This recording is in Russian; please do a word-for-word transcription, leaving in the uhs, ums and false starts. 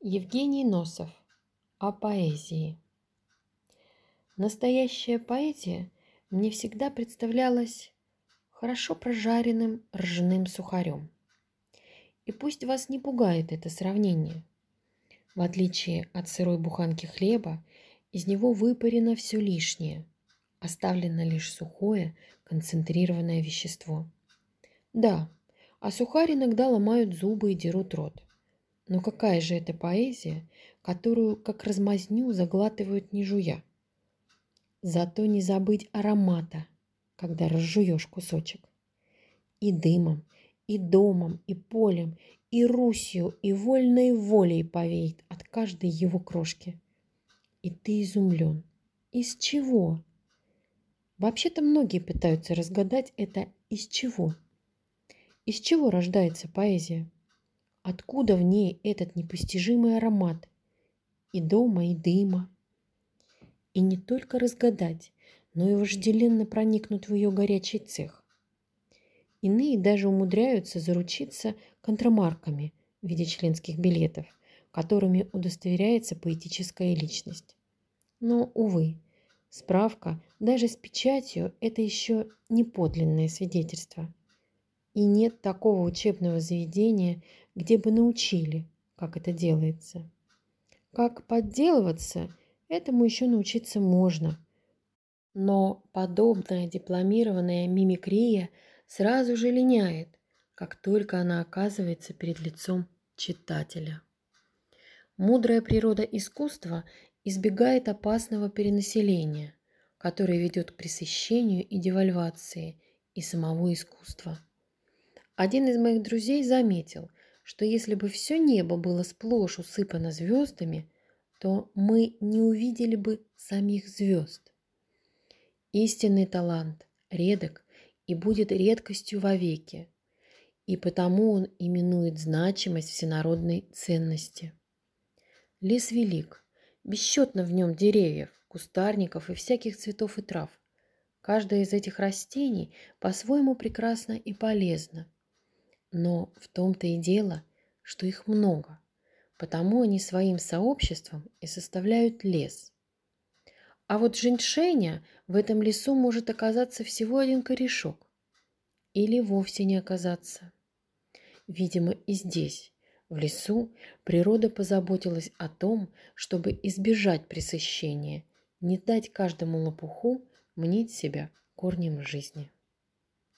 Евгений Носов. О поэзии. Настоящая поэзия мне всегда представлялась хорошо прожаренным ржаным сухарем. И пусть вас не пугает это сравнение. В отличие от сырой буханки хлеба, из него выпарено все лишнее, оставлено лишь сухое, концентрированное вещество. Да, а сухарь иногда ломают зубы и дерут рот. Но какая же это поэзия, которую, как размазню, заглатывают не жуя? Зато не забыть аромата, когда разжуешь кусочек. И дымом, и домом, и полем, и Русью, и вольной волей повеет от каждой его крошки. И ты изумлен. Из чего? Вообще-то многие пытаются разгадать это из чего. Из чего рождается поэзия? Откуда в ней этот непостижимый аромат и дома, и дыма? И не только разгадать, но и вожделенно проникнуть в ее горячий цех. Иные даже умудряются заручиться контрамарками в виде членских билетов, которыми удостоверяется поэтическая личность. Но, увы, справка даже с печатью – это еще не подлинное свидетельство. И нет такого учебного заведения, где бы научили, как это делается. Как подделываться, этому еще научиться можно. Но подобная дипломированная мимикрия сразу же линяет, как только она оказывается перед лицом читателя. Мудрая природа искусства избегает опасного перенаселения, которое ведет к пресыщению и девальвации и самого искусства. Один из моих друзей заметил, что если бы все небо было сплошь усыпано звездами, то мы не увидели бы самих звезд. Истинный талант редок и будет редкостью вовеки, и потому он именует значимость всенародной ценности. Лес велик, бесчетно в нем деревьев, кустарников и всяких цветов и трав. Каждое из этих растений по-своему прекрасно и полезно. Но в том-то и дело, что их много, потому они своим сообществом и составляют лес. А вот женьшеня в этом лесу может оказаться всего один корешок или вовсе не оказаться. Видимо, и здесь, в лесу, природа позаботилась о том, чтобы избежать пресыщения, не дать каждому лопуху мнить себя корнем жизни.